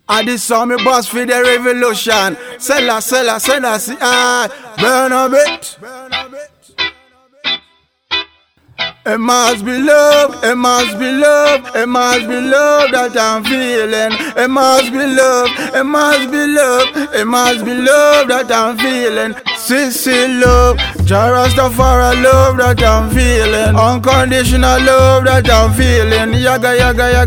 I did saw me boss for the revolution. Selassie, burn a bit. It must be love, it must be love, it must be love that I'm feeling. It must be love, it must be love, it must be love that I'm feeling. Sissy love, Jah Rastafari love that I'm feeling. Unconditional love that I'm feeling. Yaga,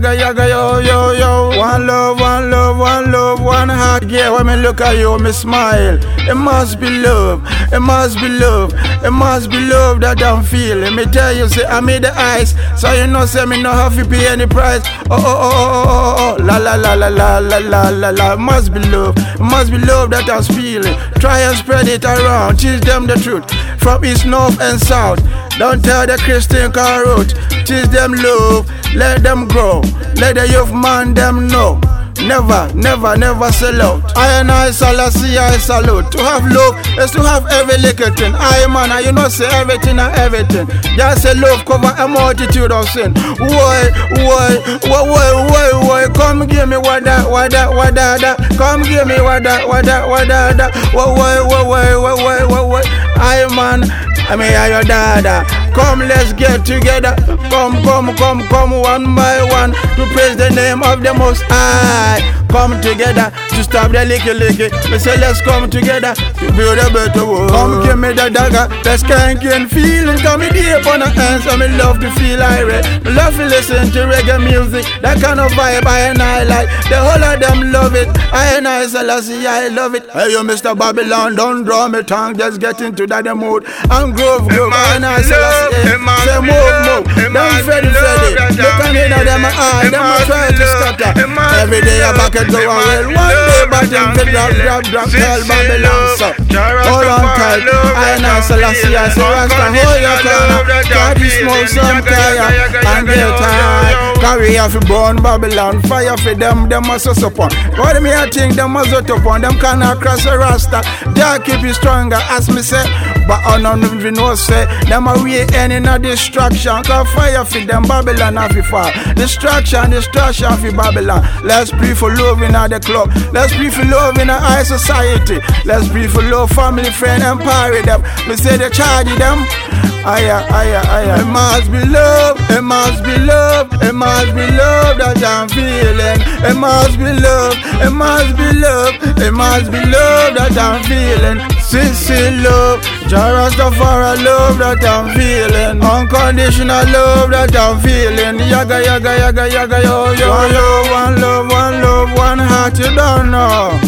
yo. One love, one love, one love, one heart. Yeah, when me look at you, me smile. It must be love, it must be love, it must be love that I'm feeling. Me tell you, say I made the ice, so you know, say me no have to pay any price. Oh, la. Must be love that I'm feeling. Try and spread it around, teach them the truth from east, north and south. Don't tell the Christian route. Teach them love, let them grow, let the youth man them know. Never sell out. I and I Selassie, I salute. To have love is to have every little thing. I man, you know say everything and everything. Just say love cover a multitude of sin. Why? Come give me what that. Come give me what that. Why? I man, I mean I your dada. Come, let's get together. Come one by one to praise the name of the Most High. Come together to stop the licky. We say let's come together to build a better world. Come give me the dagger, let's skanky and feeling. Come me deep on the hands, I me love to feel irate. Me love to listen to reggae music, that kind of vibe I and I like. The whole of them love it. I and I Selassie, I love it. Hey yo, Mr. Babylon, don't draw me tongue, just get into that mood. And groove. I and I Selassie. Say move. Them Freddy. Look on in them eye, them a try to scatter. Every day a bucket go on well. One day but them to drop, tell Babylon so. Hold on tight, I and I Selassie, I say Rasta, hold your corner. Try to smoke some fire and get tired. Carry off burn Babylon, fire for them must upon. What me I think them must upon, them cannot cross a Rasta. They keep you stronger as me say. But I don't even know say them away any no destruction. Cause fire for them Babylon have to fall. Destruction for Babylon. Let's pray for love in the club. Let's pray for love in the high society. Let's pray for love, family, friend, and party them. We say they charge them. Aya. It must be love, it must be love, it must be love that I'm feeling. It must be love, it must be love, it must be love that I'm feeling. Sissy love, Jah Rastafari love that I'm feeling. Unconditional love that I'm feeling. Yaga, yo. One love, one heart, you don't know.